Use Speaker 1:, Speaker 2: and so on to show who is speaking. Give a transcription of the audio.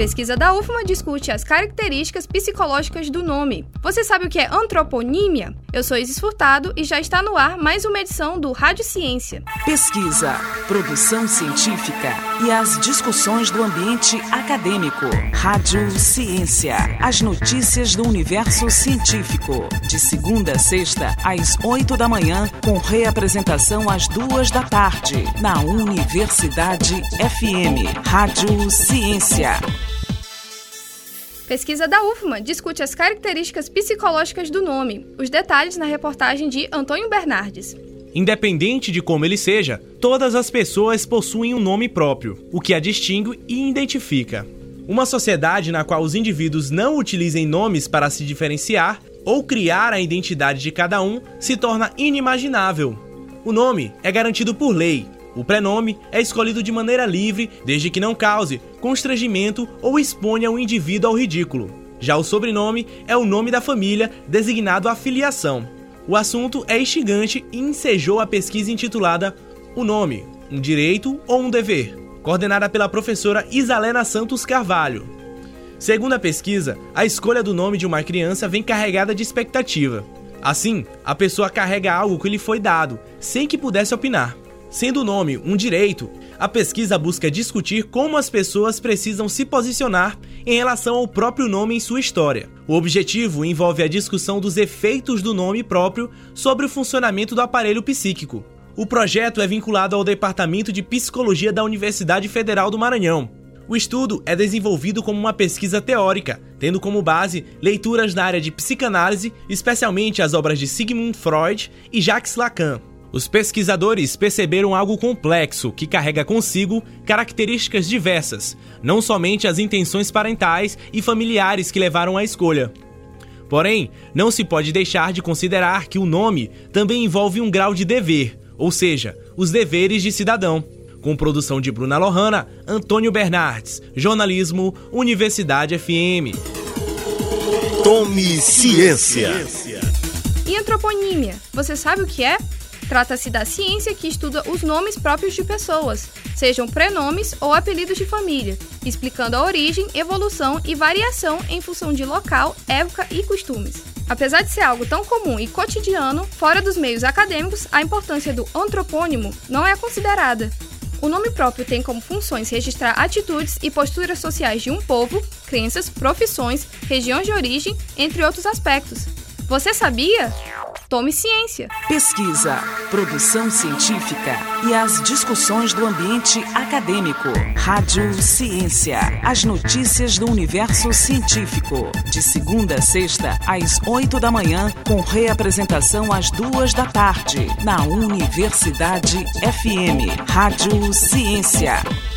Speaker 1: Pesquisa da UFMA discute as características psicológicas do nome. Você sabe o que é antroponímia? Eu sou Isis Furtado e já está no ar mais uma edição do Rádio Ciência.
Speaker 2: Pesquisa, produção científica e as discussões do ambiente acadêmico. Rádio Ciência, as notícias do universo científico. De segunda a sexta, às 8 da manhã, com reapresentação às 2 da tarde, na Universidade FM. Rádio Ciência.
Speaker 1: Pesquisa da UFMA discute as características psicológicas do nome. Os detalhes na reportagem de Antônio Bernardes.
Speaker 3: Independente de como ele seja, todas as pessoas possuem um nome próprio, o que a distingue e identifica. Uma sociedade na qual os indivíduos não utilizem nomes para se diferenciar ou criar a identidade de cada um se torna inimaginável. O nome é garantido por lei. O prenome é escolhido de maneira livre, desde que não cause constrangimento ou exponha o indivíduo ao ridículo. Já o sobrenome é o nome da família, designado à filiação. O assunto é instigante e ensejou a pesquisa intitulada O Nome, um Direito ou um Dever?, coordenada pela professora Isalena Santos Carvalho. Segundo a pesquisa, a escolha do nome de uma criança vem carregada de expectativa. Assim, a pessoa carrega algo que lhe foi dado, sem que pudesse opinar. Sendo o nome um direito, a pesquisa busca discutir como as pessoas precisam se posicionar em relação ao próprio nome em sua história. O objetivo envolve a discussão dos efeitos do nome próprio sobre o funcionamento do aparelho psíquico. O projeto é vinculado ao Departamento de Psicologia da Universidade Federal do Maranhão. O estudo é desenvolvido como uma pesquisa teórica, tendo como base leituras na área de psicanálise, especialmente as obras de Sigmund Freud e Jacques Lacan. Os pesquisadores perceberam algo complexo que carrega consigo características diversas, não somente as intenções parentais e familiares que levaram à escolha. Porém, não se pode deixar de considerar que o nome também envolve um grau de dever, ou seja, os deveres de cidadão. Com produção de Bruna Lohana, Antônio Bernardes, Jornalismo, Universidade FM.
Speaker 4: Tome Ciência.
Speaker 1: E antroponímia, você sabe o que é? Trata-se da ciência que estuda os nomes próprios de pessoas, sejam prenomes ou apelidos de família, explicando a origem, evolução e variação em função de local, época e costumes. Apesar de ser algo tão comum e cotidiano, fora dos meios acadêmicos, a importância do antropônimo não é considerada. O nome próprio tem como funções registrar atitudes e posturas sociais de um povo, crenças, profissões, regiões de origem, entre outros aspectos. Você sabia? Tome Ciência.
Speaker 2: Pesquisa, produção científica e as discussões do ambiente acadêmico. Rádio Ciência, as notícias do universo científico. De segunda a sexta, às 8 da manhã, com reapresentação às 2 da tarde, na Universidade FM. Rádio Ciência.